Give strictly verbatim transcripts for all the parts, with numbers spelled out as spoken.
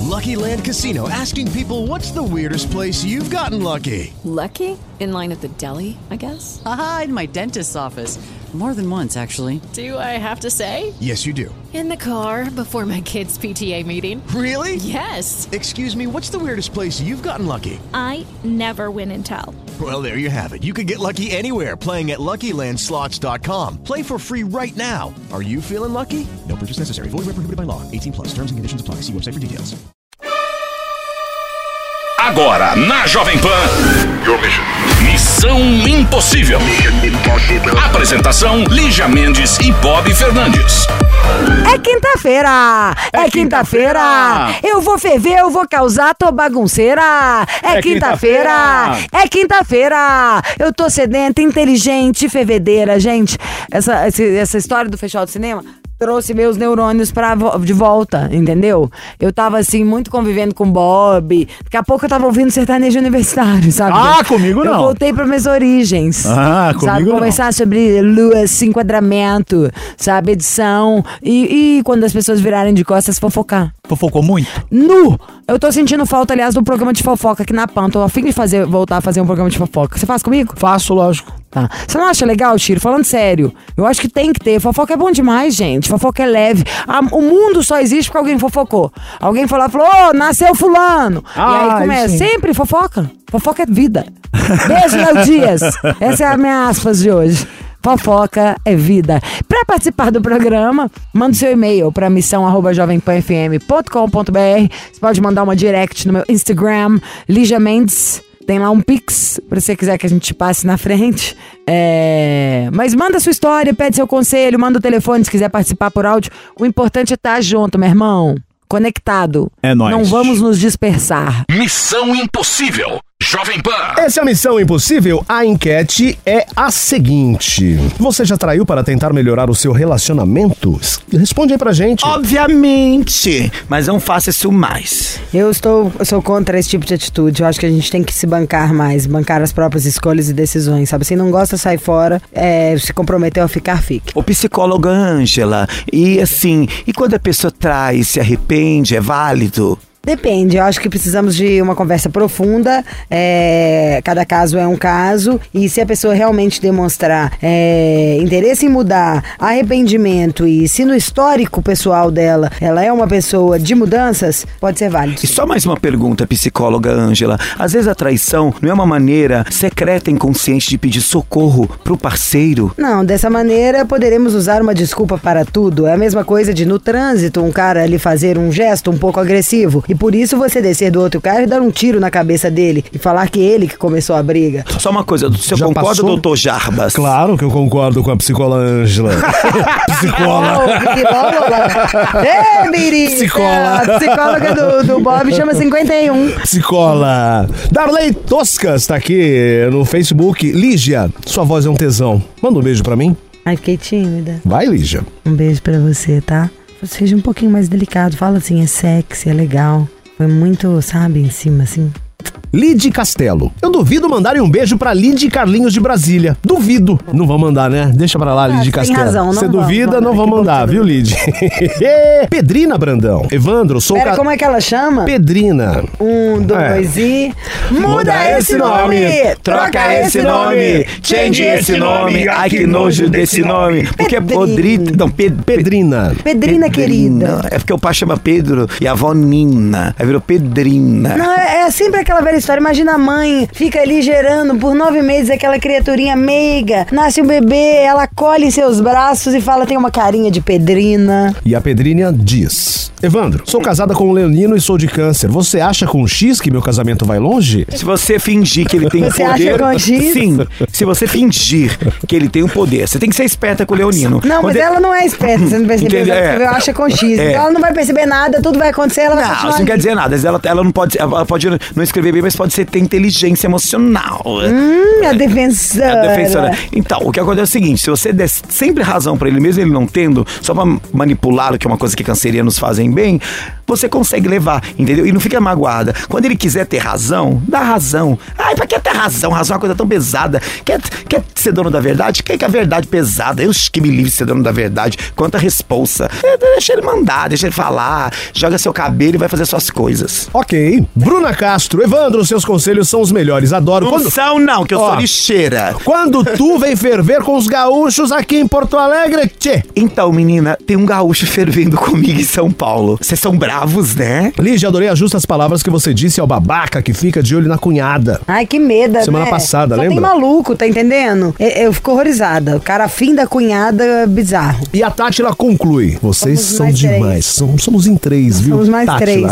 Lucky Land Casino, asking people, what's the weirdest place you've gotten lucky? Lucky? In line at the deli, I guess? Aha, in my dentist's office. More than once, actually. Do I have to say? Yes, you do. In the car before my kids' P T A meeting. Really? Yes. Excuse me, what's the weirdest place you've gotten lucky? I never win and tell. Well, there you have it. You can get lucky anywhere, playing at Lucky Land Slots dot com. Play for free right now. Are you feeling lucky? No purchase necessary. Void where prohibited by law. eighteen plus. Terms and conditions apply. See website for details. Agora, na Jovem Pan, Missão Impossível. Apresentação, Lígia Mendes e Bob Fernandes. É quinta-feira, é, é quinta-feira, quinta eu vou ferver, eu vou causar, tô bagunceira. É, é quinta-feira, é quinta-feira, eu tô sedenta, inteligente, fervedeira, gente. Essa, essa história do Festival de Cinema trouxe meus neurônios pra, de volta, entendeu? Eu tava assim, muito convivendo com o Bob. Daqui a pouco eu tava ouvindo sertanejo universitário, sabe? Ah, comigo não. Eu voltei pra minhas origens. Ah, comigo sabe? não. Conversar sobre luas, enquadramento, sabe? Edição. E, e quando as pessoas virarem de costas, fofocar. Fofocou muito? Nu! Eu tô sentindo falta, aliás, do programa de fofoca aqui na Pan. Tô a fim de fazer, voltar a fazer um programa de fofoca. Você faz comigo? Faço, lógico. Tá. Você não acha legal, Chiro? Falando sério, eu acho que tem que ter. Fofoca é bom demais, gente. Fofoca é leve. Ah, o mundo só existe porque alguém fofocou. Alguém foi lá e falou, ô, oh, nasceu fulano. Ah, e aí começa, sempre fofoca. Fofoca é vida. Beijo, Léo Dias. Essa é a minha aspas de hoje. Fofoca é vida. Para participar do programa, manda seu e-mail para missão arroba jovem pan f m ponto com ponto b r. Você pode mandar uma direct no meu Instagram, Lígia Mendes. Tem lá um Pix, pra você quiser que a gente passe na frente. É... Mas manda sua história, pede seu conselho, manda o telefone se quiser participar por áudio. O importante é estar junto, meu irmão. Conectado. É nóis. Não vamos nos dispersar. Missão Impossível. Jovem Pan. Essa é a Missão Impossível. A enquete é a seguinte: você já traiu para tentar melhorar o seu relacionamento? Responde aí pra gente. Obviamente, mas não faça isso mais. Eu estou, eu sou contra esse tipo de atitude. Eu acho que a gente tem que se bancar mais, bancar as próprias escolhas e decisões, sabe? Se não gosta, sai fora. É, se comprometeu a ficar, fique. O psicóloga Ângela, e assim, e quando a pessoa trai e se arrepende, é válido? Depende, eu acho que precisamos de uma conversa profunda, é, cada caso é um caso, e se a pessoa realmente demonstrar é, interesse em mudar, arrependimento, e se no histórico pessoal dela ela é uma pessoa de mudanças, pode ser válido. E só mais uma pergunta, psicóloga Ângela, às vezes a traição não é uma maneira secreta e inconsciente de pedir socorro pro parceiro? Não, dessa maneira poderemos usar uma desculpa para tudo. É a mesma coisa de no trânsito um cara lhe fazer um gesto um pouco agressivo e por isso você descer do outro carro e dar um tiro na cabeça dele e falar que ele que começou a briga. Só uma coisa, você Já concorda, passou? doutor Jarbas? Claro que eu concordo com a psicóloga Ângela. Psicóloga. Ei, Miri! Psicóloga. A psicóloga do, do Bob chama cinquenta e um. Psicóloga. Darley Toscas tá aqui no Facebook. Lígia, sua voz é um tesão. Manda um beijo pra mim. Ai, fiquei tímida. Vai, Lígia. Um beijo pra você, tá? Seja um pouquinho mais delicado. Fala assim, é sexy, é legal. Foi muito, sabe, em cima, assim. Lid Castelo. Eu duvido mandarem um beijo pra Lid Carlinhos de Brasília. Duvido. Não vão mandar, né? Deixa pra lá, Lid ah, Castelo. Tem razão, não Você vão, duvida, vão, não vão mandar, viu, Lid? Pedrina Brandão. Evandro, sou... Pera, ca... como é que ela chama? Pedrina. Um, dois é. e... Muda, Muda esse nome! Troca esse nome! Change esse nome! Ai, que nojo desse nome! Porque é Podrita... Não, Ped... Pedrina. Pedrina, Pedrina, querida. É porque o pai chama Pedro e a avó Nina. Aí virou Pedrina. Não, é, é sempre aquela velha história. Imagina a mãe, fica ali gerando por nove meses aquela criaturinha meiga, nasce um bebê, ela colhe em seus braços e fala, tem uma carinha de Pedrina. E a Pedrinha diz: Evandro, sou casada com o Leonino e sou de câncer. Você acha com X que meu casamento vai longe? Se você fingir que ele tem você poder... Acha com X? Sim, se você fingir que ele tem o poder, você tem que ser esperta com o Leonino. Não, Quando mas ela não é esperta, você não percebeu, ela é. escreveu acha com X. É. Então ela não vai perceber nada, tudo vai acontecer, ela vai Não, continuar isso não ali. quer dizer nada. Ela, ela não pode, ela pode não escrever bem, mas pode ser ter inteligência emocional. Hum, a defensora. A defensora. Então, o que acontece é o seguinte, se você der sempre razão pra ele, mesmo ele não tendo, só pra manipulá-lo, que é uma coisa que cancerianos fazem bem, você consegue levar, entendeu? E não fica magoada. Quando ele quiser ter razão, dá razão. Ai, pra que ter razão? Razão é uma coisa tão pesada. Quer, quer ser dono da verdade? Quer que a verdade pesada? Eu que me livre de ser dono da verdade. Quanta responsa. É, deixa ele mandar, deixa ele falar. Joga seu cabelo e vai fazer suas coisas. Ok. Bruna Castro, Evandro, seus conselhos são os melhores. Adoro. Não Quando... são não, que eu Ó, sou lixeira. Quando tu vem ferver com os gaúchos aqui em Porto Alegre, tchê. Então, menina, tem um gaúcho fervendo comigo em São Paulo. Vocês são bravos, né? Lígia, adorei as justas palavras que você disse ao babaca que fica de olho na cunhada. Ai, que medo, Semana né? passada, Só lembra? tem maluco, tá entendendo? Eu, eu fico horrorizada. O cara afim da cunhada, bizarro. E a Tátila conclui. Vocês Somos são mais demais. Somos, somos em três, viu? Somos mais Tátila.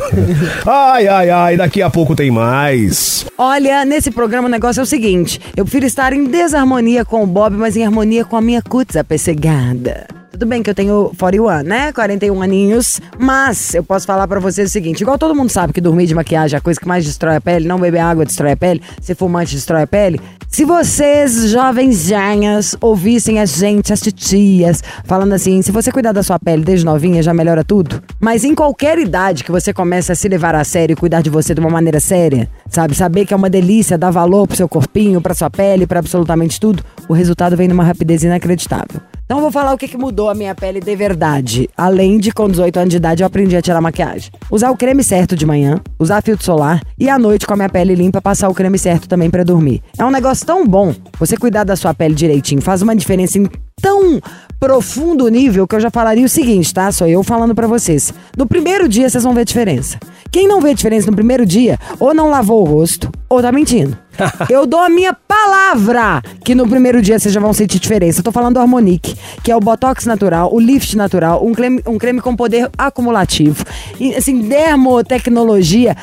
Ai, ai, ai. Daqui a pouco tem mais. Olha, nesse programa o negócio é o seguinte. Eu prefiro estar em desarmonia com o Bob, mas em harmonia com a minha cutis apessegada. Tudo bem que eu tenho quarenta e um, né? quarenta e um aninhos. Mas eu posso falar pra vocês o seguinte. Igual todo mundo sabe que dormir de maquiagem é a coisa que mais destrói a pele. Não beber água destrói a pele. Ser fumante destrói a pele. Se vocês, jovens janhas, ouvissem a gente, as titias, falando assim, se você cuidar da sua pele desde novinha, já melhora tudo. Mas em qualquer idade que você comece a se levar a sério e cuidar de você de uma maneira séria, sabe? Saber que é uma delícia, dar valor pro seu corpinho, pra sua pele, pra absolutamente tudo, o resultado vem numa rapidez inacreditável. Então eu vou falar o que, que mudou a minha pele de verdade. Além de com dezoito anos de idade eu aprendi a tirar maquiagem. Usar o creme certo de manhã, usar filtro solar e à noite com a minha pele limpa passar o creme certo também pra dormir. É um negócio tão bom. Você cuidar da sua pele direitinho faz uma diferença em tão profundo nível que eu já falaria o seguinte, tá? Sou eu falando pra vocês. No primeiro dia vocês vão ver diferença. Quem não vê diferença no primeiro dia, ou não lavou o rosto, ou tá mentindo. Eu dou a minha palavra que no primeiro dia vocês já vão sentir diferença. Eu tô falando do Harmonique, que é o Botox natural, o Lift natural, um creme, um creme com poder acumulativo. E, assim, dermotecnologia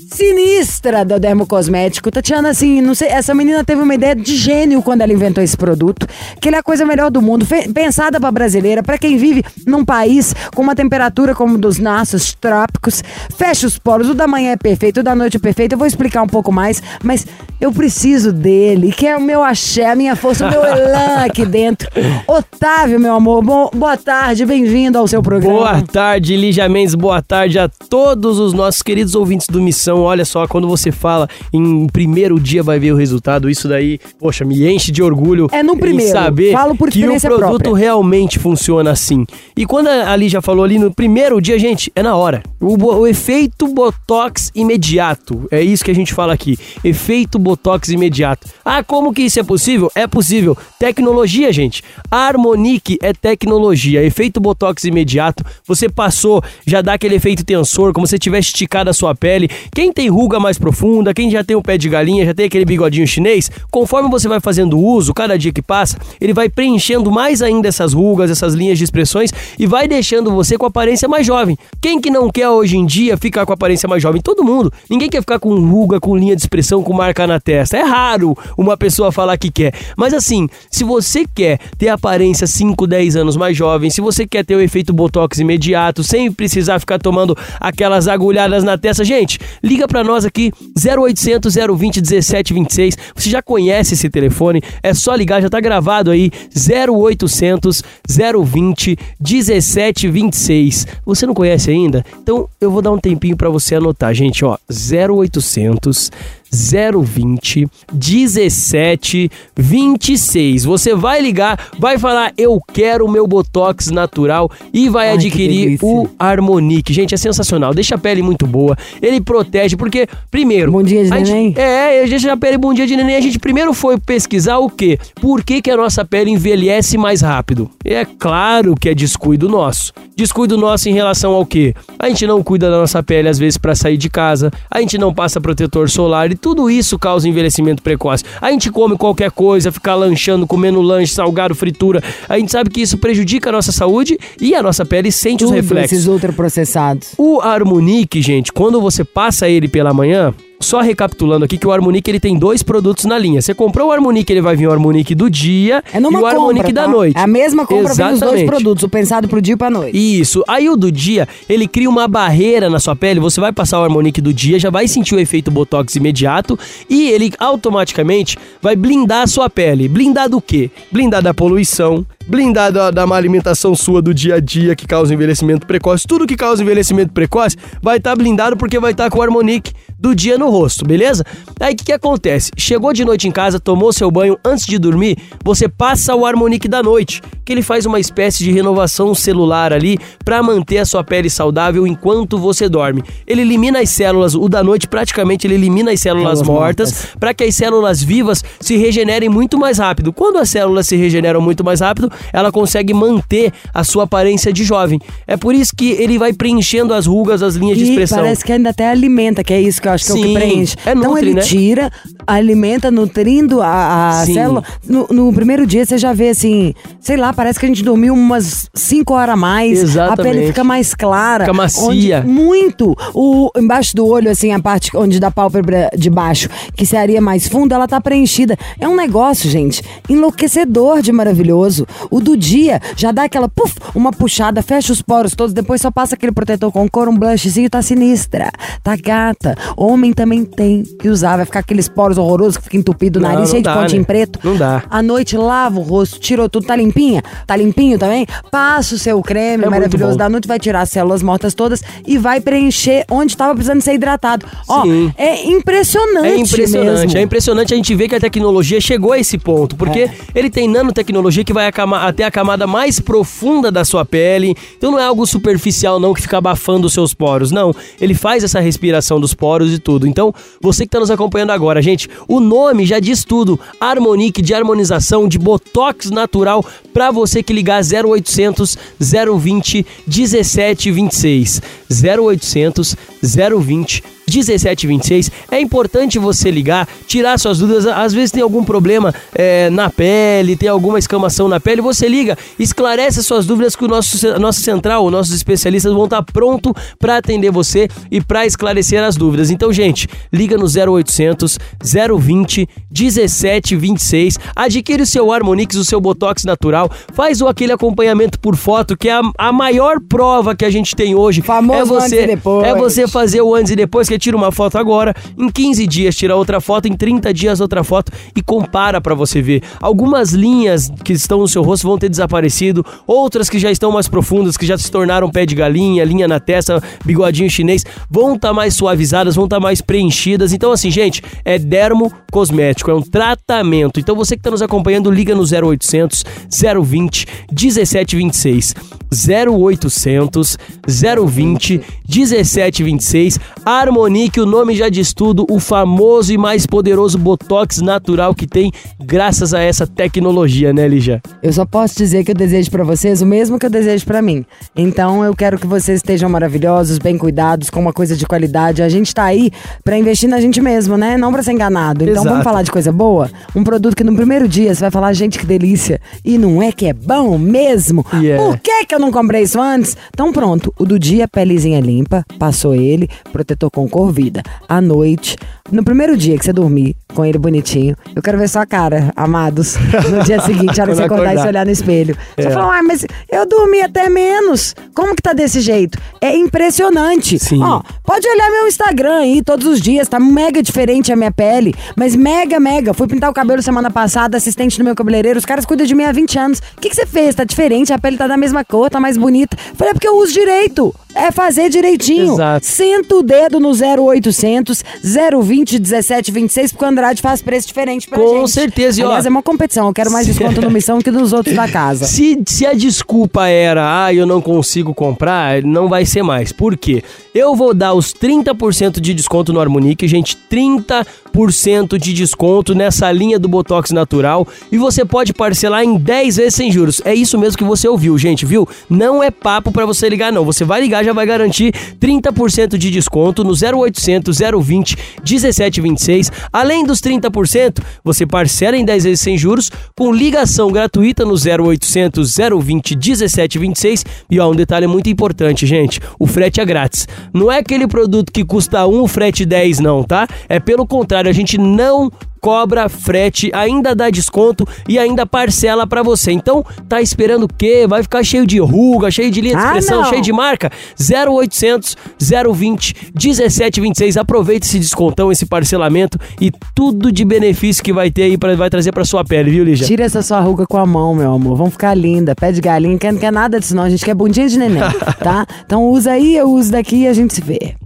sinistra do dermocosmético. Tatiana, assim, não sei, essa menina teve uma ideia de gênio quando ela inventou esse produto, que ele é a coisa melhor do mundo, fe- pensada pra brasileira, pra quem vive num país com uma temperatura como dos nossos trópicos, fecha os poros, o da manhã é perfeito, o da noite é perfeito, eu vou explicar um pouco mais, mas eu preciso dele, que é o meu axé, a minha força, o meu elan aqui dentro. Otávio, meu amor, bo- boa tarde, bem-vindo ao seu programa. Boa tarde, Lígia Mendes, boa tarde a todos os nossos queridos ouvintes do Missão. Olha só, quando você fala em primeiro dia vai ver o resultado, isso daí, poxa, me enche de orgulho. É no primeiro, em saber falo por que o experiência produto própria. realmente funciona assim. E quando a Lígia falou ali no primeiro dia, gente, é na hora. O, bo- o efeito Botox imediato, é isso que a gente fala aqui, efeito Botox imediato. Ah, como que isso é possível? É possível. Tecnologia, gente. A Harmonique é tecnologia. Efeito Botox imediato. Você passou, já dá aquele efeito tensor, como se tivesse esticado a sua pele. Quem tem ruga mais profunda, quem já tem o pé de galinha, já tem aquele bigodinho chinês, conforme você vai fazendo uso, cada dia que passa, ele vai preenchendo mais ainda essas rugas, essas linhas de expressões e vai deixando você com a aparência mais jovem. Quem que não quer hoje em dia ficar com a aparência mais jovem? Todo mundo. Ninguém quer ficar com ruga, com linha de expressão, com marca na testa. É raro uma pessoa falar que quer. Mas assim, se você quer ter a aparência cinco, dez anos mais jovem, se você quer ter o efeito Botox imediato, sem precisar ficar tomando aquelas agulhadas na testa, gente, liga pra nós aqui, zero oitocentos, zero vinte, dezessete vinte e seis. Você já conhece esse telefone, é só ligar, já tá gravado aí, zero oitocentos, zero vinte, dezessete vinte e seis. Você não conhece ainda? Então eu vou dar um tempinho pra você anotar, gente, ó, zero oitocentos, zero vinte, dezessete vinte e seis. Você vai ligar, vai falar, eu quero o meu Botox natural e vai Ai, adquirir o Harmonique. Gente, é sensacional, deixa a pele muito boa, ele protege, porque, primeiro... Bom dia de a gente- neném. É, a gente já pele bom dia de neném, a gente primeiro foi pesquisar o quê? Por que que a nossa pele envelhece mais rápido? É claro que é descuido nosso. Descuido nosso em relação ao quê? A gente não cuida da nossa pele, às vezes, pra sair de casa, a gente não passa protetor solar e tudo isso causa envelhecimento precoce. A gente come qualquer coisa, ficar lanchando, comendo lanche, salgado, fritura. A gente sabe que isso prejudica a nossa saúde e a nossa pele sente os Tudo reflexos. esses ultraprocessados. O Harmonique, gente, quando você passa ele pela manhã, só recapitulando aqui que o Harmonique ele tem dois produtos na linha. Você comprou o Harmonique, ele vai vir o Harmonique do dia é numa e o Harmonique compra, da tá? noite. É a mesma compra Exatamente. pelos dois produtos, o pensado pro dia e pra noite. Isso. Aí o do dia, ele cria uma barreira na sua pele, você vai passar o Harmonique do dia, já vai sentir o efeito Botox imediato e ele automaticamente vai blindar a sua pele. Blindar do quê? Blindar da poluição, blindar da, da má alimentação sua do dia a dia que causa envelhecimento precoce. Tudo que causa envelhecimento precoce vai estar tá blindado porque vai estar tá com o Harmonique do dia no rosto, beleza? Aí o que, que acontece? Chegou de noite em casa, tomou seu banho, antes de dormir, você passa o Harmonique da noite, que ele faz uma espécie de renovação celular ali para manter a sua pele saudável enquanto você dorme. Ele elimina as células, o da noite praticamente ele elimina as células Células mortas, mortas. para que as células vivas se regenerem muito mais rápido. Quando as células se regeneram muito mais rápido, ela consegue manter a sua aparência de jovem. É por isso que ele vai preenchendo as rugas, as linhas de E expressão. parece que ainda até alimenta, que é isso que eu acho que é o Sim, que preenche. é então nutri, ele né? tira, alimenta, nutrindo a, a Sim. célula. No, no primeiro dia você já vê assim, sei lá, parece que a gente dormiu umas cinco horas a mais. Exatamente. A pele fica mais clara. Fica macia. Onde, muito. O, embaixo do olho, assim, a parte onde da pálpebra de baixo, que seria mais fundo, ela tá preenchida. É um negócio, gente, enlouquecedor de maravilhoso. O do dia já dá aquela, puf, uma puxada, fecha os poros todos, depois só passa aquele protetor com cor, um blushzinho, tá sinistra, tá gata. Homem também tem que usar, vai ficar aqueles poros horrorosos que fica entupido o Não, nariz, não cheio dá, de pontinho né? preto. Não dá. À noite lava o rosto, tirou tudo, tá limpinha? Tá limpinho também? Passa o seu creme É maravilhoso muito bom. da noite, vai tirar as células mortas todas e vai preencher onde tava precisando ser hidratado. Ó, Sim. é impressionante É impressionante, mesmo. é impressionante a gente ver que a tecnologia chegou a esse ponto, porque É. ele tem nanotecnologia que vai acama- até a camada mais profunda da sua pele, então não é algo superficial não que fica abafando os seus poros, não, ele faz essa respiração dos poros e tudo. Então, você que tá nos acompanhando agora, gente, o nome já diz tudo, Harmonique, de harmonização, de botox natural, pra você que ligar zero oitocentos, zero vinte, dezessete vinte e seis, zero oitocentos, zero vinte, dezessete vinte e seis. É importante você ligar, tirar suas dúvidas. Às vezes tem algum problema é, na pele, tem alguma escamação na pele. Você liga, esclarece as suas dúvidas que o nosso, a nossa central, os nossos especialistas vão estar pronto para atender você e para esclarecer as dúvidas. Então, gente, liga no zero oitocentos, zero vinte, dezessete vinte e seis. Adquire o seu Harmonix, o seu Botox natural. Faz o aquele acompanhamento por foto, que é a, a maior prova que a gente tem hoje. Famoso é você, antes e depois. É você fazer o antes e depois, que tira uma foto agora, em quinze dias tira outra foto, em trinta dias outra foto e compara pra você ver. Algumas linhas que estão no seu rosto vão ter desaparecido, outras que já estão mais profundas, que já se tornaram pé de galinha, linha na testa, bigodinho chinês, vão estar mais suavizadas, vão estar mais preenchidas. Então assim, gente, é dermo cosmético, é um tratamento. Então você que está nos acompanhando, liga no zero oitocentos, zero vinte, dezessete vinte e seis. zero oitocentos, zero vinte, dezessete vinte e seis. Harmonique, o nome já diz tudo, o famoso e mais poderoso Botox natural que tem graças a essa tecnologia, né, Lígia? Eu só posso dizer que eu desejo pra vocês o mesmo que eu desejo pra mim. Então eu quero que vocês estejam maravilhosos, bem cuidados, com uma coisa de qualidade. A gente tá aí pra investir na gente mesmo, né? Não pra ser enganado. Então Exato. vamos falar de coisa boa? Um produto que no primeiro dia você vai falar, gente, que delícia. E não é que é bom mesmo? Yeah. Por que que eu não comprei isso antes? Então pronto, o do dia, pelezinha limpa, passou ele, protetor com cor vida. À noite, no primeiro dia que você dormir com ele bonitinho, eu quero ver sua cara, amados, no dia seguinte, a hora que você Quando acordar e acordar. se olhar no espelho. Você É. fala, ah, mas eu dormi até menos. Como que tá desse jeito? É impressionante. Sim. Ó, pode olhar meu Instagram aí todos os dias, tá mega diferente a minha pele, mas mega, mega. Fui pintar o cabelo semana passada, assistente do meu cabeleireiro, os caras cuidam de mim há vinte anos. O que que você fez? Tá diferente, a pele tá da mesma cor, tá mais bonita. Falei, é porque eu uso direito. É fazer direitinho. Exato. Senta o dedo no zero oitocentos, zero vinte, dezessete vinte e seis, porque o Andrade faz preço diferente pra gente. Com certeza. E, ó, Aliás, é uma competição. Eu quero mais desconto no Missão que dos outros da casa. Se, se a desculpa era, ah, eu não consigo comprar, não vai ser mais. Por quê? Eu vou dar os trinta por cento de desconto no Harmonique, gente, trinta por cento de desconto nessa linha do Botox natural, e você pode parcelar em dez vezes sem juros. É isso mesmo que você ouviu, gente, viu? Não é papo pra você ligar, não. Você vai ligar já vai garantir trinta por cento de desconto no zero oitocentos, zero vinte, dezessete vinte e seis. Além dos trinta por cento, você parcela em dez vezes sem juros, com ligação gratuita no zero oitocentos, zero vinte, dezessete vinte e seis. E ó, um detalhe muito importante, gente, o frete é grátis. Não é aquele produto que custa um, o frete dez não, tá? É pelo contrário, a gente não cobra frete, ainda dá desconto e ainda parcela pra você. Então, tá esperando o quê? Vai ficar cheio de ruga, cheio de linha de expressão, ah, cheio de marca? zero oitocentos, zero vinte, dezessete vinte e seis. Aproveita esse descontão, esse parcelamento e tudo de benefício que vai ter aí, pra, vai trazer pra sua pele, viu, Lígia? Tira essa sua ruga com a mão, meu amor. Vamos ficar linda. Pé de galinha, não quer, não quer nada disso não. A gente quer bundinha de neném, tá? Então usa aí, eu uso daqui e a gente se vê.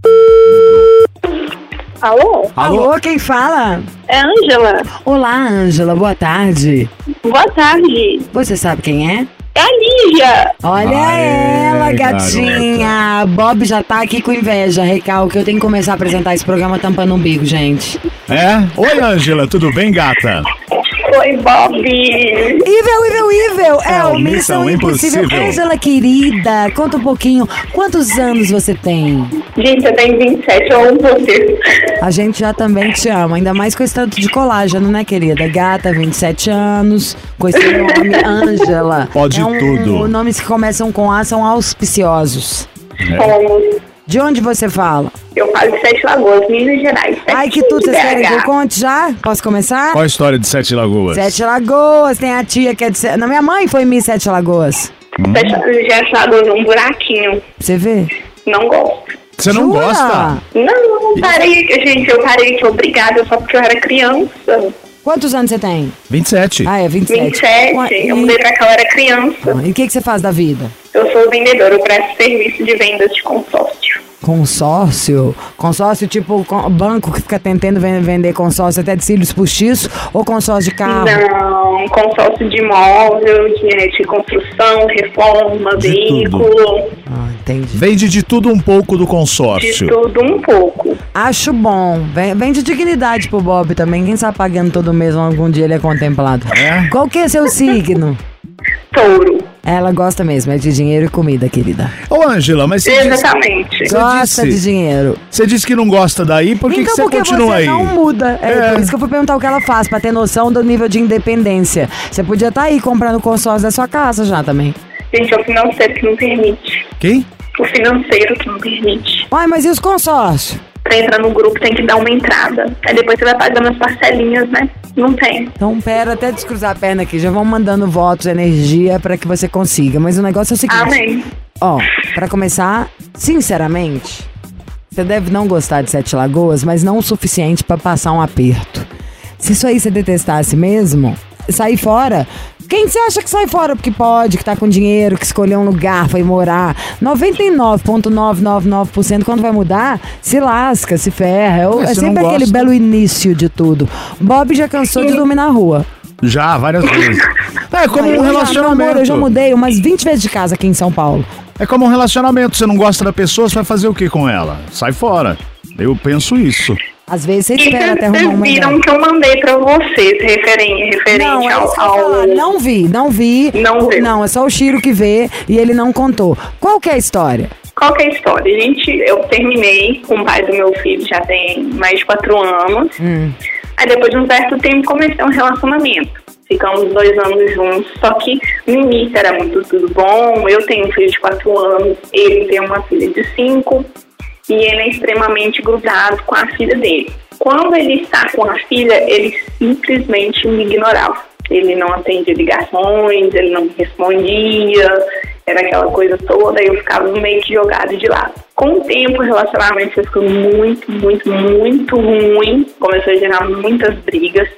Alô? Alô, quem fala? É Ângela. Olá, Ângela, boa tarde. Boa tarde. Você sabe quem é? É a Lígia. Olha Aê, ela, gatinha. Garota. Bob já tá aqui com inveja, recalque. Eu tenho que começar a apresentar esse programa tampando o umbigo, gente. É? Oi, Ângela, tudo bem, gata? Oi, Bob. Evil, Evil, Evil. É, é o Missão, Missão Impossível. Impossível. Ângela, querida, conta um pouquinho. Quantos anos você tem? Gente, eu tenho vinte e sete, eu amo você. A gente já também te ama, ainda mais com esse tanto de colágeno, né, querida? Gata, vinte e sete anos, com esse nome, Ângela. Pode é um, tudo. Os nomes que começam com A são auspiciosos. É. Como? De onde você fala? Eu falo de Sete Lagoas, Minas Gerais. Ai, que tudo, vocês querem que eu conte já? Posso começar? Qual a história de Sete Lagoas? Sete Lagoas, tem a tia que é de... Sete... Não, minha mãe foi Miss Sete Lagoas. Hum. Sete Lagoas, um buraquinho. Você vê? Não gosto. Você não Jura? gosta? Não, não parei, gente, eu parei que obrigada só porque eu era criança. Quantos anos você tem? vinte e sete. Ah, é vinte e sete. vinte e sete, e... eu mudei pra cá, eu era criança. E o que, que você faz da vida? Eu sou vendedora, eu presto serviço de vendas de consórcio. Consórcio? Consórcio tipo banco que fica tentando vender consórcio até de cílios postiços ou consórcio de carro? Não, consórcio de imóvel, de, de construção, reforma, de veículo. Tudo. Ah, entendi. Vende de tudo um pouco do consórcio. De tudo um pouco. Acho bom. Vende dignidade pro Bob também. Quem sabe pagando todo mês, algum dia ele é contemplado. É? Qual que é seu signo? Touro. Ela gosta mesmo, é de dinheiro e comida, querida. Ô, Ângela, mas você Exatamente. Disse, gosta disse, de dinheiro. Você disse que não gosta daí, por que, então, que você continua aí? Então porque você não muda. É, é por isso que eu fui perguntar o que ela faz, pra ter noção do nível de independência. Você podia estar tá aí comprando consórcio da sua casa já também. Gente, é o financeiro que não permite. Quem? O financeiro que não permite. Uai, mas e os consórcios? Pra entrar no grupo tem que dar uma entrada. Aí depois você vai pagando as parcelinhas, né? Não tem. Então, pera, até descruzar a perna aqui. Já vão mandando votos, energia pra que você consiga. Mas o negócio é o seguinte. Amém. Ó, pra começar, sinceramente, você deve não gostar de Sete Lagoas, mas não o suficiente pra passar um aperto. Se isso aí você detestasse mesmo, sair fora... Quem você acha que sai fora porque pode, que tá com dinheiro, que escolheu um lugar, foi morar? noventa e nove vírgula novecentos e noventa e nove por cento quando vai mudar, se lasca, se ferra. É, é sempre aquele gosta. Belo início de tudo. Bob já cansou de dormir na rua. Já, várias vezes. É como ah, um relacionamento. Já, amor, eu já mudei umas vinte vezes de casa aqui em São Paulo. É como um relacionamento. Você não gosta da pessoa, você vai fazer o que com ela? Sai fora. Eu penso isso. Às vezes você espera até arrumar uma Vocês viram que eu mandei pra vocês, referente, referente não, é ao... ao... Não vi, não vi. Não viu. Não, é só o Chiro que vê e ele não contou. Qual que é a história? Qual que é a história? Gente, eu terminei com o pai do meu filho, já tem mais de quatro anos. Hum. Aí depois de um certo tempo comecei um relacionamento. Ficamos dois anos juntos, só que no início era muito tudo bom. Eu tenho um filho de quatro anos, ele tem uma filha de cinco. E ele é extremamente grudado com a filha dele. Quando ele está com a filha, ele simplesmente me ignorava. Ele não atendia ligações, ele não me respondia, era aquela coisa toda, eu ficava meio que jogada de lado. Com o tempo, o relacionamento foi ficando muito, muito, muito ruim, começou a gerar muitas brigas.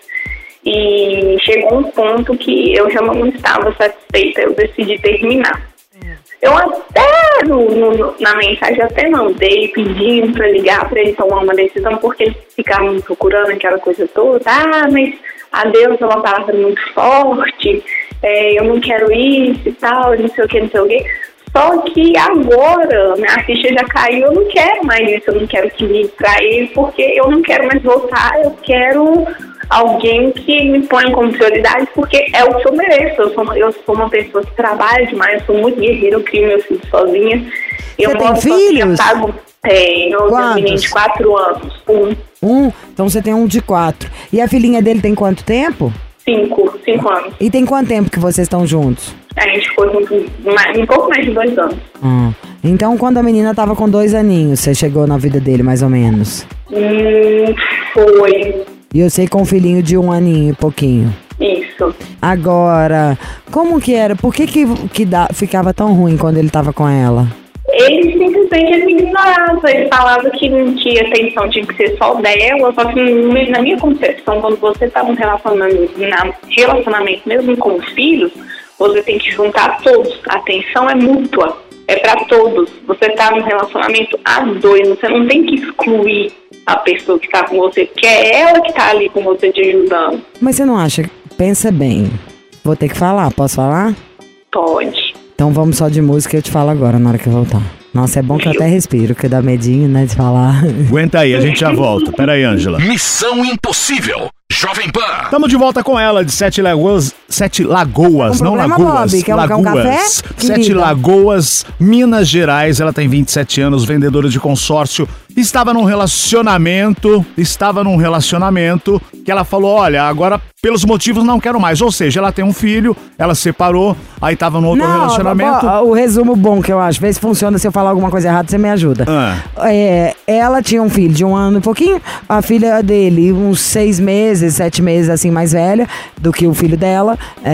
E chegou um ponto que eu já não estava satisfeita, eu decidi terminar. Eu até, no, no, na mensagem, até mandei pedindo pra ligar pra ele tomar uma decisão, porque eles ficavam me procurando aquela coisa toda. Ah, mas adeus é uma palavra muito forte, é, eu não quero isso e tal, não sei o que, não sei o que. Só que agora, minha ficha já caiu, eu não quero mais isso, eu não quero que ligue pra ele, porque eu não quero mais voltar, eu quero alguém que me ponha como prioridade, porque é o que eu mereço. Eu sou, eu sou uma pessoa que trabalha demais, eu sou muito guerreira, eu crio meus filhos sozinha. Eu Você tem filhos? Pago, tenho, eu tenho um menino de quatro anos. Um. Um? Então você tem um de quatro. E a filhinha dele tem quanto tempo? Cinco, cinco anos. E tem quanto tempo que vocês estão juntos? A gente ficou junto mais, um pouco mais de dois anos. Hum. Então, quando a menina tava com dois aninhos, você chegou na vida dele, mais ou menos? Hum, foi. E eu sei com um filhinho de um aninho e pouquinho. Isso. Agora, como que era? Por que que, que dá, ficava tão ruim quando ele tava com ela? Ele simplesmente me ignorava. Ele falava que não tinha atenção, tinha que ser só dela. Só que na minha concepção, quando você tá num relacionamento, na relacionamento mesmo com filhos, você tem que juntar todos. A atenção é mútua, é pra todos. Você tá num relacionamento a dois, você não tem que excluir a pessoa que tá com você, porque é ela que tá ali com você te ajudando. Mas você não acha? Pensa bem. Vou ter que falar, posso falar? Pode. Então vamos só de música e eu te falo agora, na hora que eu voltar. Nossa, é bom que eu até respiro, que dá medinho, né, de falar. Aguenta aí, a gente já volta. Pera aí, Ângela. Missão Impossível, Jovem Pan. Estamos de volta com ela, de Sete Lagoas, Sete Lagoas, um não problema, Lagoas, Bob? Quer um, Lagoas. quer um café? Sete Querida. Lagoas, Minas Gerais, ela tem vinte e sete anos, vendedora de consórcio, estava num relacionamento, estava num relacionamento que ela falou, olha, agora pelos motivos não quero mais, ou seja, ela tem um filho, ela se separou, aí estava num outro Não, relacionamento. ó, o resumo bom que eu acho, vê se funciona, se eu falar alguma coisa errada, você me ajuda. Ah. É, ela tinha um filho de um ano e pouquinho, a filha dele, uns seis meses, sete meses, assim, mais velha do que o filho dela,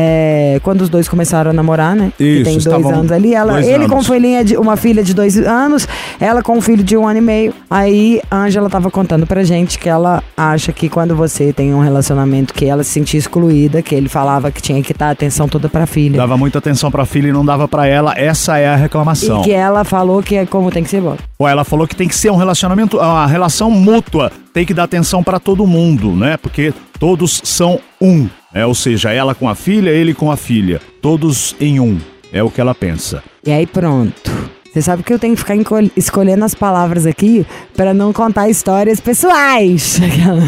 é, quando os dois começaram a namorar, né? Isso, que tem dois estavam anos ali, ela, dois ele anos. com filhinha de, uma filha de dois anos, ela com um filho de um ano e meio. Aí a Ângela tava contando pra gente que ela acha que quando você tem um relacionamento que ela se sentia excluída, que ele falava que tinha que dar atenção toda pra filha. Dava muita atenção pra filha e não dava pra ela, essa é a reclamação. E que ela falou que é como tem que ser bom. Ou ela falou que tem que ser um relacionamento, uma relação mútua, tem que dar atenção pra todo mundo, né? Porque todos são um, é, ou seja, ela com a filha, ele com a filha, todos em um, é o que ela pensa. E aí pronto. Você sabe que eu tenho que ficar encolhe- escolhendo as palavras aqui pra não contar histórias pessoais.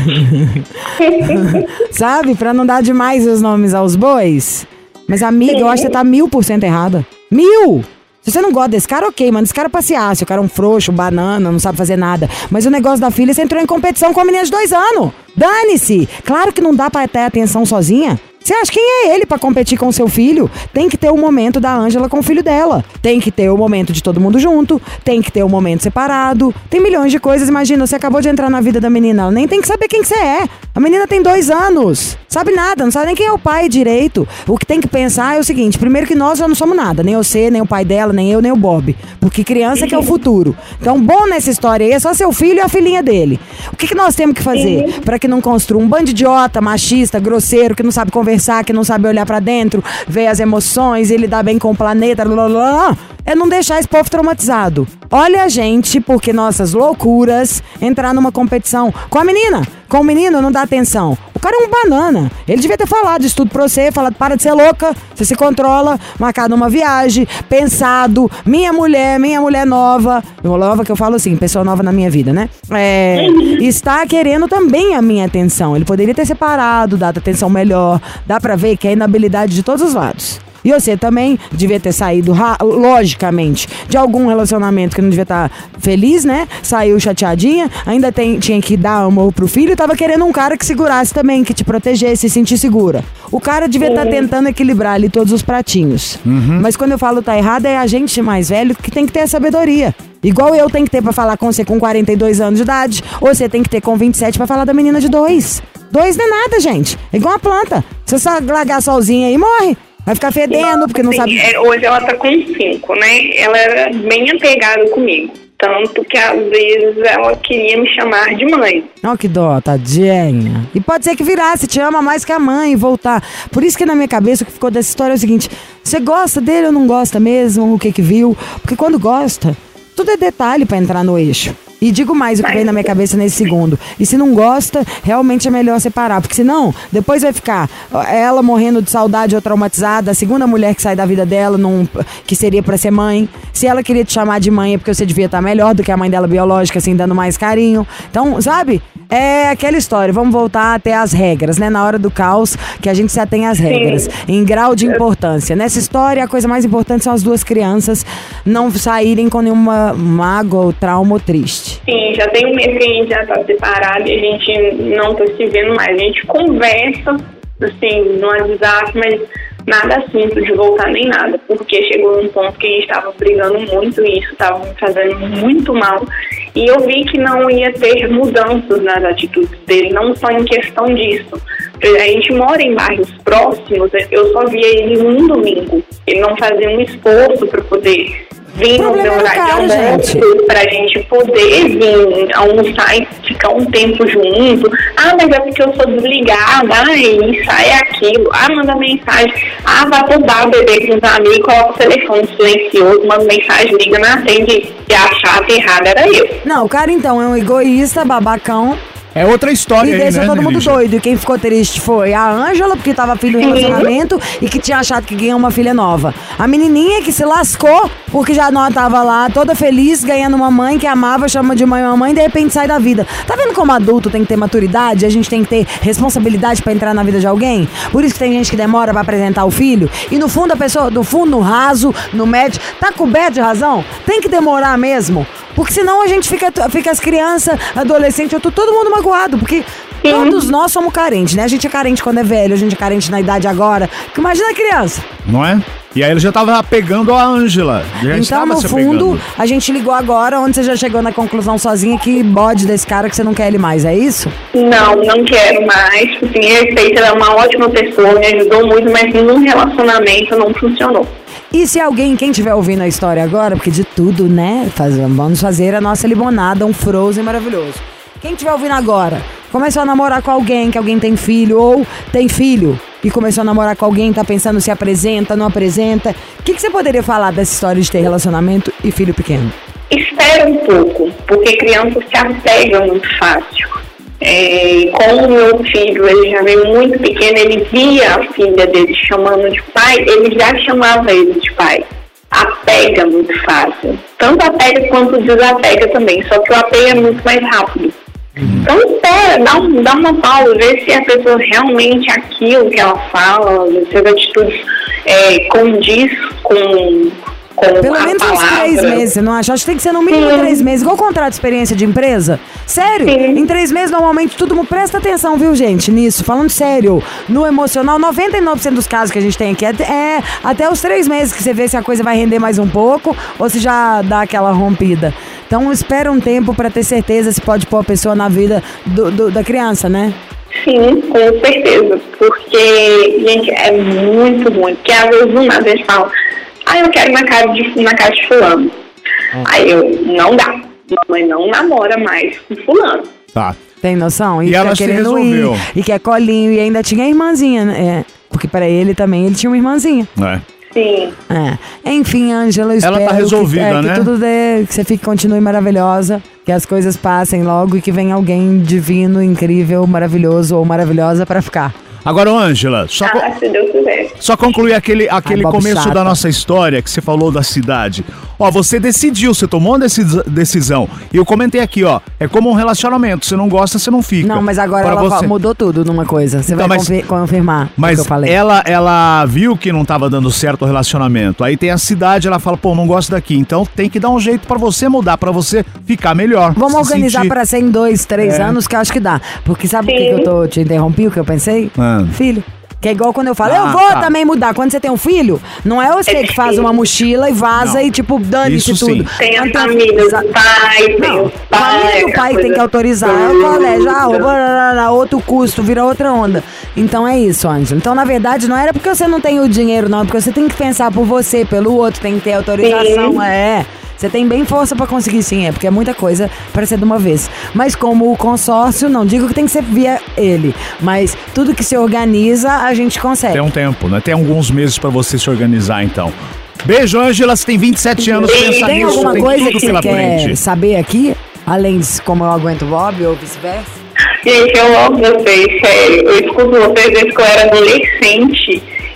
Sabe? Pra não dar demais os nomes aos bois. Mas amiga, eu acho que você tá mil por cento errada. Mil! Se você não gosta desse cara, ok, mano. Esse cara passear, se o cara é um frouxo, banana, não sabe fazer nada. Mas o negócio da filha, você entrou em competição com a menina de dois anos. Dane-se! Claro que não dá pra ter atenção sozinha. Você acha quem é ele pra competir com o seu filho? Tem que ter o momento da Ângela com o filho dela. Tem que ter o momento de todo mundo junto. Tem que ter o momento separado. Tem milhões de coisas. Imagina, você acabou de entrar na vida da menina. Ela nem tem que saber quem que você é. A menina tem dois anos. Sabe nada, não sabe nem quem é o pai direito. O que tem que pensar é o seguinte. Primeiro que nós já não somos nada. Nem você, nem o pai dela, nem eu, nem o Bob. Porque criança que é o futuro. Então, bom nessa história aí é só seu filho e a filhinha dele. O que, que nós temos que fazer pra que não construa um bando de idiota, machista, grosseiro, que não sabe conversar, que não sabe olhar pra dentro, ver as emoções e lidar bem com o planeta, blá, blá, blá, é não deixar esse povo traumatizado. Olha a gente, porque nossas loucuras, entrar numa competição com a menina, com o menino não dá atenção. O cara é um banana. Ele devia ter falado isso tudo pra você, falado, para de ser louca, você se controla, marcado uma viagem, pensado, minha mulher, minha mulher nova, nova que eu falo assim, pessoa nova na minha vida, né? É, está querendo também a minha atenção. Ele poderia ter separado, dado atenção melhor. Dá pra ver que é inabilidade de todos os lados. E você também devia ter saído, logicamente, de algum relacionamento que não devia estar feliz, né? Saiu chateadinha, ainda tem, tinha que dar amor pro filho e tava querendo um cara que segurasse também, que te protegesse, se sentir segura. O cara devia estar tentando equilibrar ali todos os pratinhos. Uhum. Mas quando eu falo tá errado, é a gente mais velho que tem que ter a sabedoria. Igual eu tenho que ter pra falar com você com quarenta e dois anos de idade, ou você tem que ter com vinte e sete pra falar da menina de dois. Dois não é nada, gente. É igual uma planta. Se você largar sozinha aí, morre. Vai ficar fedendo, porque não Sim, sabe... é, hoje ela tá com cinco, né? Ela era bem apegada comigo. Tanto que às vezes ela queria me chamar de mãe. Ó, que dó, tadinha. E pode ser que virasse, te ama mais que a mãe e voltar. Por isso que na minha cabeça o que ficou dessa história é o seguinte: você gosta dele ou não gosta mesmo? O que que viu? Porque quando gosta, tudo é detalhe pra entrar no eixo. E digo mais o que vem na minha cabeça nesse segundo. E se não gosta, realmente é melhor separar. Porque senão, depois vai ficar ela morrendo de saudade ou traumatizada, a segunda mulher que sai da vida dela, num, que seria pra ser mãe. Se ela queria te chamar de mãe é porque você devia estar melhor do que a mãe dela biológica, assim, dando mais carinho. Então, sabe? É aquela história, vamos voltar até as regras, né? Na hora do caos, que a gente se atém às regras. Sim. Em grau de importância. Nessa história, a coisa mais importante são as duas crianças não saírem com nenhuma mágoa ou trauma ou triste. Sim, já tem um mês que a gente já tá separado e a gente não tá se vendo mais. A gente conversa, assim, no WhatsApp, mas nada simples de voltar nem nada, porque chegou num ponto que a gente estava brigando muito e isso estava me fazendo muito mal. E eu vi que não ia ter mudanças nas atitudes dele, não só em questão disso. A gente mora em bairros próximos, eu só via ele um domingo. Ele não fazia um esforço para poder vir no meu horário de almoço, pra gente poder vir almoçar e ficar um tempo junto. Ah, mas é porque eu sou desligada, ah, isso, ah, é aquilo. Ah, manda mensagem. Ah, vai roubar o bebê com os amigos, coloca o telefone silencioso, manda mensagem, liga, não atende, e a chata errada era eu. Não, o cara então é um egoísta, babacão. É outra história, e aí, deixa né, todo mundo Lígia? doido. E quem ficou triste foi a Ângela, porque tava afim do relacionamento e que tinha achado que ganhou uma filha nova. A menininha que se lascou porque já não tava lá, toda feliz, ganhando uma mãe que amava, chama de mãe mamãe, e de repente sai da vida. Tá vendo como adulto tem que ter maturidade? A gente tem que ter responsabilidade pra entrar na vida de alguém? Por isso que tem gente que demora pra apresentar o filho. E no fundo a pessoa, no fundo, no raso, no médio, tá coberto de razão? Tem que demorar mesmo. Porque senão a gente fica, fica as crianças, adolescentes, eu tô todo mundo magoado, porque Sim. todos nós somos carentes, né? A gente é carente quando é velho, a gente é carente na idade agora. Porque imagina a criança. Não é? E aí ele já tava pegando a Ângela. Então, no fundo, pegando. A gente ligou agora, onde você já chegou na conclusão sozinha que bode desse cara que você não quer ele mais, é isso? Não, não quero mais. Assim, respeito, ela é uma ótima pessoa, me ajudou muito, mas num relacionamento não funcionou. E se alguém, quem estiver ouvindo a história agora, porque de tudo, né, faz, vamos fazer a nossa limonada, um frozen maravilhoso. Quem estiver ouvindo agora, começou a namorar com alguém, que alguém tem filho, ou tem filho, e começou a namorar com alguém, tá pensando se apresenta, não apresenta, o que, que você poderia falar dessa história de ter relacionamento e filho pequeno? Espera um pouco, porque crianças se apegam muito fácil. É, como o meu filho, ele já veio muito pequeno, ele via a filha dele chamando de pai, ele já chamava ele de pai. Apega muito fácil. Tanto apega quanto desapega também, só que o apego é muito mais rápido. Então espera, dá, um, dá uma pausa, vê se a pessoa realmente aquilo que ela fala, se as atitudes é, condiz com... Pelo menos uns três meses, você não acha? Acho que tem que ser no mínimo Sim. três meses. Igual contrato de experiência de empresa. Sério? Sim. Em três meses, normalmente, todo mundo presta atenção, viu, gente, nisso. Falando sério, no emocional, noventa e nove por cento dos casos que a gente tem aqui é, é até os três meses que você vê se a coisa vai render mais um pouco ou se já dá aquela rompida. Então, espera um tempo pra ter certeza se pode pôr a pessoa na vida do, do, da criança, né? Sim, com certeza. Porque, gente, é muito ruim. Porque às vezes, uma vez fala... Ah, eu quero ir na casa de, na casa de fulano. Hum. Aí eu, não dá. Mamãe não namora mais com fulano. Tá. Tem noção? E, e ela se resolveu. Ir, e quer colinho, e ainda tinha a irmãzinha, né? É, porque pra ele também, ele tinha uma irmãzinha. É. Sim. É. Enfim, Ângela, eu espero ela tá resolvida, que, é, né? que tudo dê, que você fique, continue maravilhosa, que as coisas passem logo e que venha alguém divino, incrível, maravilhoso ou maravilhosa pra ficar. Agora, Ângela, só, ah, co- se Deus quiser. só concluir aquele, aquele Ai, começo chata. da nossa história que você falou da cidade. Ó, você decidiu, você tomou uma decis- decisão. E eu comentei aqui, ó, é como um relacionamento. Você não gosta, você não fica. Não, mas agora Pra ela você... fa- mudou tudo numa coisa. Você Então, vai mas- confi- confirmar o Mas que eu falei. ela, ela viu que não tava dando certo o relacionamento. Aí tem a cidade, ela fala, pô, não gosto daqui. Então tem que dar um jeito pra você mudar, pra você ficar melhor. Vamos se organizar sentir... pra ser em dois, três É. anos, que eu acho que dá. Porque sabe por que Sim. que eu tô, te interrompi, o que eu pensei? Ah. Filho. Que é igual quando eu falo, Ah, eu vou tá. também mudar. Quando você tem um filho, não é você É que faz sim. uma mochila e vaza Não. e, tipo, dane-se Isso tudo. sim. Tem a Quando tem- família, Exa- o pai, tem Não, o a pai. família do pai que tem que autorizar, é o colégio, ah, o barará, outro custo, vira outra onda. Então é isso, Ângela. Então, na verdade, não era porque você não tem o dinheiro, não. É porque você tem que pensar por você, pelo outro, tem que ter autorização, Sim. é... Você tem bem força pra conseguir, sim, é porque é muita coisa pra ser de uma vez. Mas como o consórcio, não digo que tem que ser via ele, mas tudo que se organiza, a gente consegue. Tem um tempo, né? Tem alguns meses pra você se organizar, então. Beijo, Ângela. Você tem vinte e sete anos, pensa Tem nisso, alguma tem coisa tudo que você pela quer frente. saber aqui? Além de como eu aguento o Bob ou vice-versa? Gente, eu amo vocês, sério. Eu escuto vocês desde que eu era adolescente.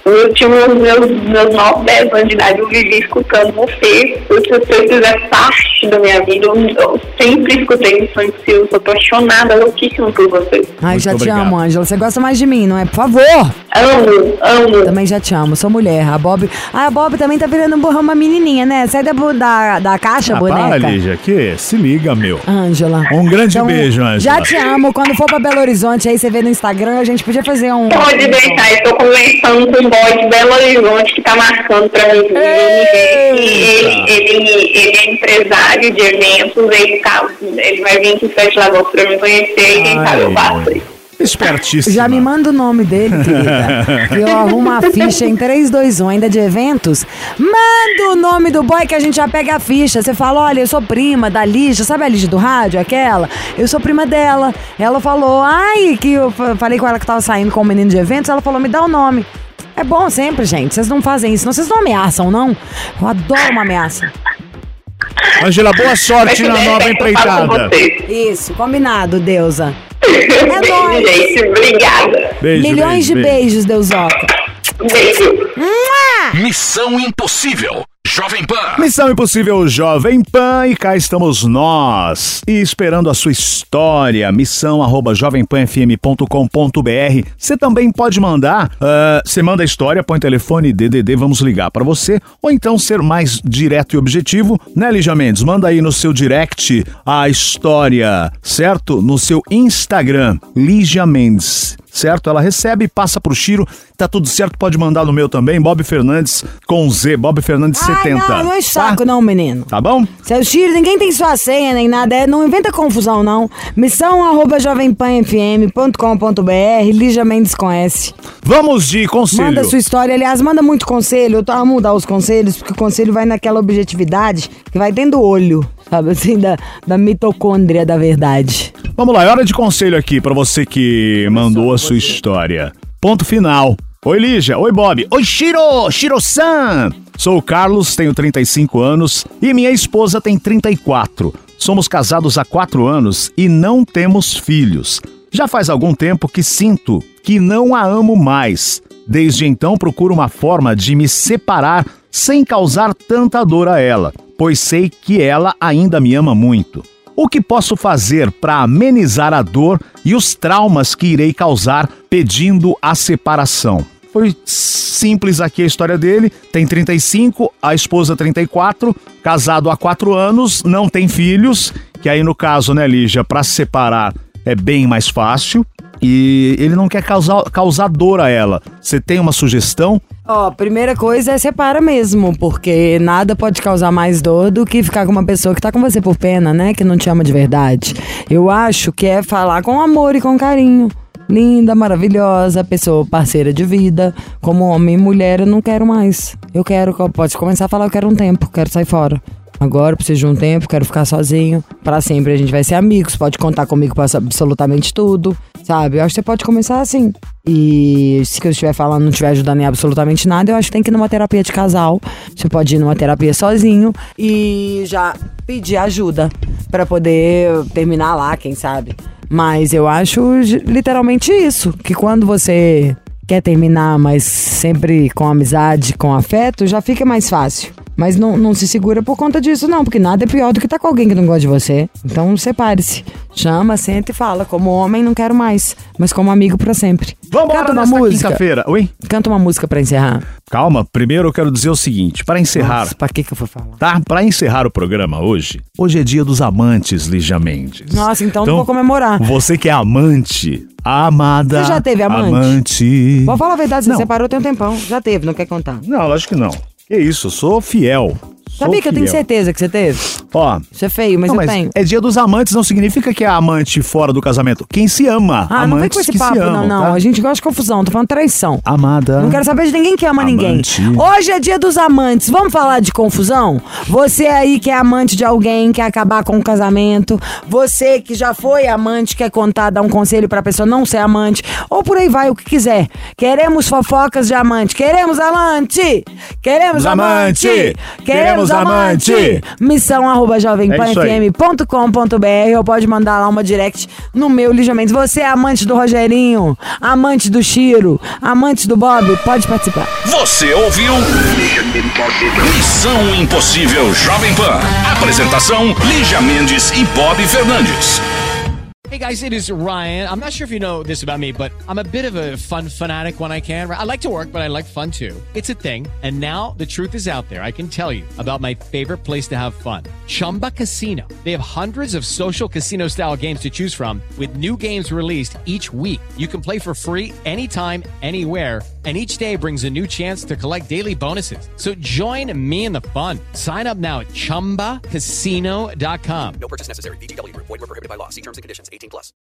Eu tinha meus, meus, meus nove, dez anos de idade, eu vivi escutando você. Porque você fizer parte da minha vida, eu, eu sempre escutei Missão Impossível, sou apaixonada, louquíssima por você. Ai, já Muito te obrigado. amo, Ângela. Você gosta mais de mim, não é? Por favor! Amo, amo. Também já te amo, sou mulher. A Bob. Ah, a Bob também tá virando uma menininha, né? Sai da, da, da caixa, Ah, boneca. para, Lígia, que se liga, meu. Ângela. Um grande Então, beijo, Ângela. Já te amo. Quando for pra Belo Horizonte, aí você vê no Instagram, a gente podia fazer um. Pode deixar, eu tô conversando com um boy de Belo Horizonte que tá marcando pra mim. Ele, ele, ele, ele é empresário de eventos, ele, tá, ele vai vir aqui em Sete Lagoas pra me conhecer e quem sabe eu faço isso. Espertíssima. Já me manda o nome dele, querida. Que eu arrumo a ficha em três, dois, um, ainda de eventos. Manda o nome do boy que a gente já pega a ficha. Você fala, olha, eu sou prima da Lígia. Sabe a Lígia do rádio, aquela? Eu sou prima dela. Ela falou, ai, que eu falei com ela que tava saindo com o menino de eventos. Ela falou, me dá o nome. É bom sempre, gente. Vocês não fazem isso. Não, vocês não ameaçam, não? Eu adoro uma ameaça. Ângela, boa sorte na nova empreitada. Isso, combinado, deusa. É nóis. Gente, obrigada. Beijo, Milhões beijo, de beijo. beijos, deusoca. Beijo. Missão Impossível, Jovem Pan. Missão Impossível Jovem Pan, e cá estamos nós, e esperando a sua história, missão arroba jovem pan f m ponto com ponto b r. Você também pode mandar, você uh, manda a história, põe telefone D D D, vamos ligar para você, ou então ser mais direto e objetivo, né, Lígia Mendes? Manda aí no seu direct a história, certo? No seu Instagram, Lígia Mendes. Certo? Ela recebe, passa pro Chiro, tá tudo certo, pode mandar no meu também, Bob Fernandes com Z, Bob Fernandes Ai, setenta. não, não é saco tá? não, menino. Tá bom? Seu Chiro, ninguém tem sua senha nem nada, é, não inventa confusão não. Missão arroba jovem pan f m ponto com ponto b r, Lígia Mendes com S. Vamos de conselho. Manda sua história, aliás, manda muito conselho, eu tô a mudar os conselhos, porque o conselho vai naquela objetividade que vai dentro do olho, sabe assim, da, da mitocôndria da verdade. Vamos lá, é hora de conselho aqui pra você que mandou a sua história. Ponto final. Oi, Lígia. Oi, Bob. Oi, Shiro. Shiro-san. Sou o Carlos, tenho trinta e cinco anos e minha esposa tem trinta e quatro. Somos casados há quatro anos e não temos filhos. Já faz algum tempo que sinto que não a amo mais. Desde então procuro uma forma de me separar sem causar tanta dor a ela, pois sei que ela ainda me ama muito. O que posso fazer para amenizar a dor e os traumas que irei causar pedindo a separação? Foi simples aqui a história dele. Tem trinta e cinco, a esposa trinta e quatro, casado há quatro anos, não tem filhos, que aí no caso, né, Lígia, para se separar é bem mais fácil. E ele não quer causar, causar dor a ela. Você tem uma sugestão? Ó, primeira coisa é separa mesmo, porque nada pode causar mais dor do que ficar com uma pessoa que tá com você por pena, né? Que não te ama de verdade. Eu acho que é falar com amor e com carinho. Linda, maravilhosa, pessoa parceira de vida. Como homem e mulher, eu não quero mais. Eu quero, pode começar a falar, eu quero um tempo, quero sair fora. Agora, preciso de um tempo, quero ficar sozinho. Pra sempre a gente vai ser amigos, pode contar comigo pra absolutamente tudo, sabe? Eu acho que você pode começar assim. E se o que eu estiver falando não estiver ajudando em absolutamente nada, eu acho que tem que ir numa terapia de casal. Você pode ir numa terapia sozinho e já pedir ajuda pra poder terminar lá, quem sabe. Mas eu acho literalmente isso, que quando você quer terminar, mas sempre com amizade, com afeto, já fica mais fácil. Mas não, não se segura por conta disso, não, porque nada é pior do que estar com alguém que não gosta de você. Então separe-se. Chama, senta e fala. Como homem, não quero mais, mas como amigo pra sempre. Vambora Canta uma nesta música. quinta-feira. Oi? Canta uma música pra encerrar. Calma, primeiro eu quero dizer o seguinte, para encerrar... Nossa, pra que que eu fui falar? Tá? Para encerrar o programa hoje, hoje é dia dos amantes, Lígia Mendes. Nossa, então, então não vou comemorar. Você que é amante, amada... Você já teve amante? Amante... Vou falar a verdade, você Não. separou tem um tempão. Já teve, não quer contar? Não, lógico que não. Que isso, eu sou fiel. Sou Sabia que eu tenho fiel. certeza que você teve? Ó... Isso é feio, mas não, eu mas tenho. é dia dos amantes, não significa que é amante fora do casamento. Quem se ama, Ah, não vem amantes com esse que papo, se amam, não, não. tá? A gente gosta de confusão, tô falando traição. Amada... Não quero saber de ninguém que ama Amante. ninguém. Hoje é dia dos amantes. Vamos falar de confusão? Você aí que é amante de alguém, quer acabar com o casamento. Você que já foi amante, quer contar, dar um conselho pra pessoa não ser amante. Ou por aí vai, o que quiser. Queremos fofocas de amante. Queremos amante. Queremos amante. Amante. Queremos Temos amante. Missão arroba jovem pan f m ponto com ponto b r ou pode mandar lá uma direct no meu Lígia Mendes. Você é amante do Rogerinho, amante do Chiro, amante do Bob, pode participar. Você ouviu Missão Impossível Jovem Pan. Apresentação Lígia Mendes e Bob Fernandes. Hey guys, it is Ryan. I'm not sure if you know this about me, but I'm a bit of a fun fanatic when I can. I like to work, but I like fun too. It's a thing. And now the truth is out there. I can tell you about my favorite place to have fun. Chumba Casino. They have hundreds of social casino style games to choose from with new games released each week. You can play for free anytime, anywhere. And each day brings a new chance to collect daily bonuses. So join me in the fun. Sign up now at chumba casino dot com. No purchase necessary. V G W Group. Void where prohibited by law. See terms and conditions. eighteen plus.